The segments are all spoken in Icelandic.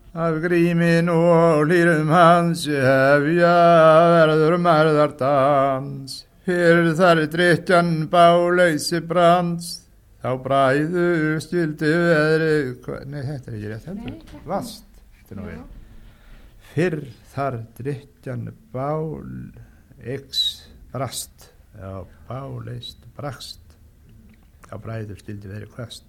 Af grímin og hlýrum hans hefja verður mærðardans. Fyrir þar drykkjan báleysi brands, þá bræðu skildi veðri. Nei, þetta ekki rétt heldur. Vast. Þetta nú við. Fyrr þar drykkjan brast, já, báleist brast, þá bræðu skildi veðri kvast.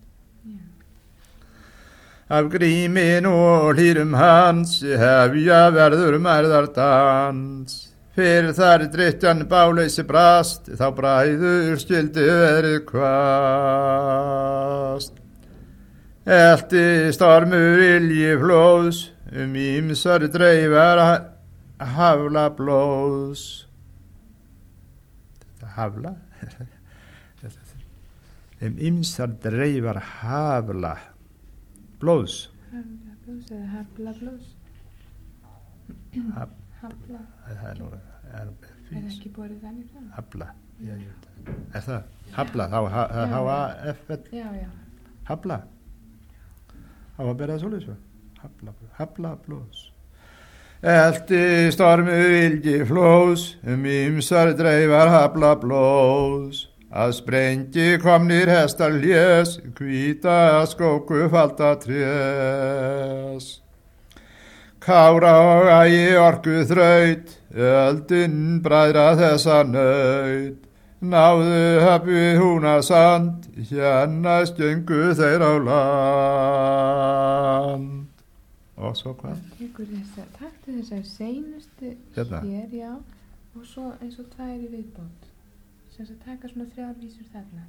Af grímin og hlýrum hans hefja verður mærðardans. Fyrir þar drykkjan báleysi brast, þá bræður skildi veðrið kvast. Elti stormur ilji flóðs, ýmsar dreifar hafla blóðs. Þetta hafla? Ýmsar dreifar hafla blóðs. Hafla blóðs eða hafla blóðs? Hafla. Það er nú, Er ekki borið þannig fram? Hafla, já, ég veit það. Er það? Hafla, þá H-A-F-L. Já. Hafla. Á að bera það svolítið svo. Hafla blóðs. Elti stormur ilgi flóðs, ýmsar dreifar hafla blóðs. Að sprengi komnir hestar ljés, hvíta skóku falda trés. Kára og ægi orku þraut, öldin bræðra þessa naut. Náðu höfðu húna sand, hérna stjöngu þeir á land. Og svo hvað? Taktu þessar seinustu Hérna. hér, já, og svo eins og tvær í viðbót. Sem að taka svona 3 vísur þarna.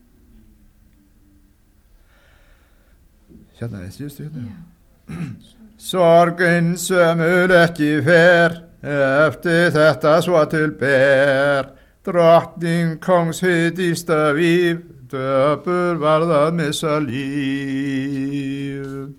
Hérna, síðustu hérna. Já. Sorgin sömur ekki fer, eftir þetta svo til ber. Drottning kongs hyggista víf, döpur varð að missa líf.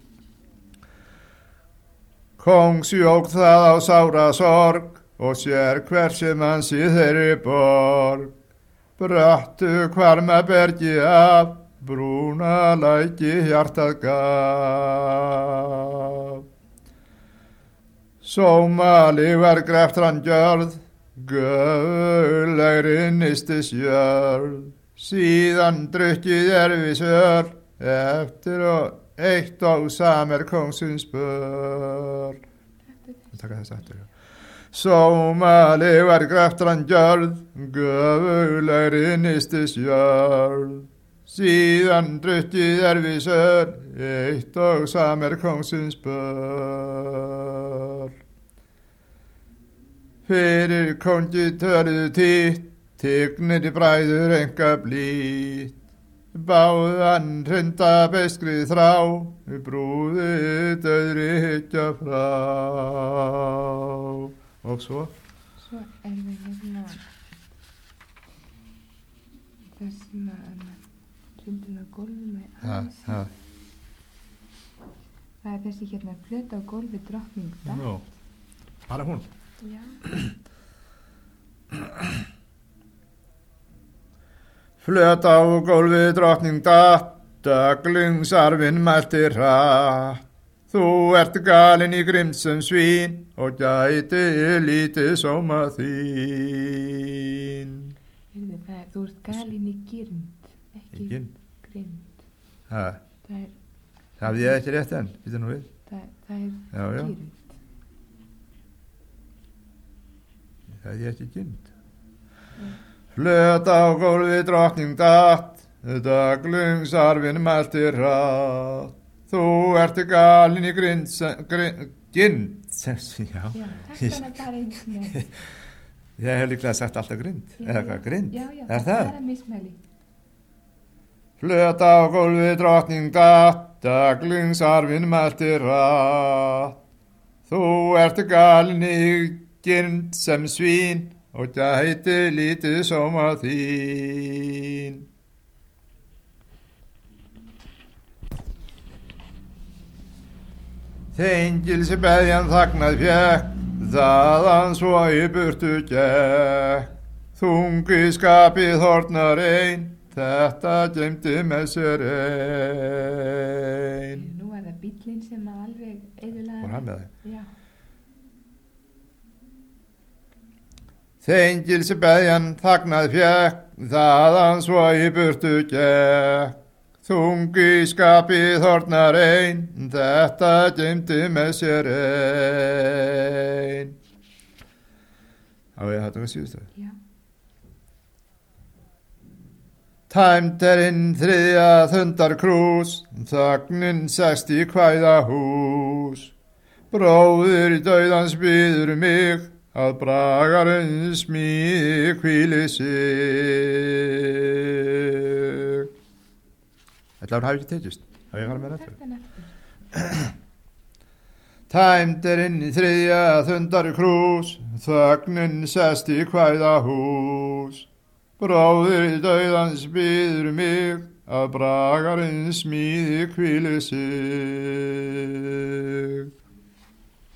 Kongs jók það á sára sorg, og sér hver sem hans í þeirri borg. Bröttu hvarma bergi af, brúna læki hjartað gaf. Sómali var greftran gjörð, göfulegri nistis jörð. Síðan drukkið erfisör, eftir og eitt og samer kongsins börn. Takk þess aftur. Sómali var greftran gjörð, göfulegri nistis jörð. Síðan drukkið erfisör, eitt og samer kongsins börn. Fyrir kongi törðu títt, tygnir í bræður enga blít. Báðan hrinda beiskrið þrá, brúði döðri hyggja frá. Og svo? Svo við hérna þessum hrindin á gólfi með aðeins. Það þessi hérna flöt á gólfi drottning datt. Nú, bara hún. Já. Flöt á gólfi drottning datt, döglingsarfinn mælti hratt. Þú ert galinn í grimmd sem svín, og gæti lítið sóma þín. Þú ert galinn í girnd, ekki grind. Það er... Hafði ég ekki rétt enn, býta nú við. Það er girnd. Það er ekki girnd. Flöt á gólfi drottning datt, döglingsarfinn mælti hratt. Þú ert galinn í grind sem já. Já, takk hana bara eins með. Ég hef líklega sagt alltaf grind. Eða hvað, grind? Já, er það? Það er mismæli. Flöt á gólfi drottning datt, döglingsarfinn mælti hratt. Þú ert galinn í grind sem svín, og gæti lítið sóma þín. Þengils beðjan þagnað fjekk, þaðan svo í burtu gekk. Þungi skapið hornar ein, þetta gemdi með sér ein. Nú er það bíllinn lögin sem að alveg eyðilega. Var hann með það? Já. Þengils beðjan þagnað fjekk, þaðan svo í burtu gekk. Þungi skapið hornar ein, þetta geymdi með sér ein. Á ég hættu að síðustu. Já. Tæmt inn þriðja þundarkrús, þögnin sest í kvæða hús. Bróðir í dauðans býður mig, að bragarinn smíði hvíli sig. Ætla hún hafi ekki tekist. Á ég fara með þetta. Þetta eftir. Tæmt inn í þriðja þundarkrús, þögnin sest í kvæða hús. Bróðir í dauðans býður mig, að bragarinn smíði hvíli sig.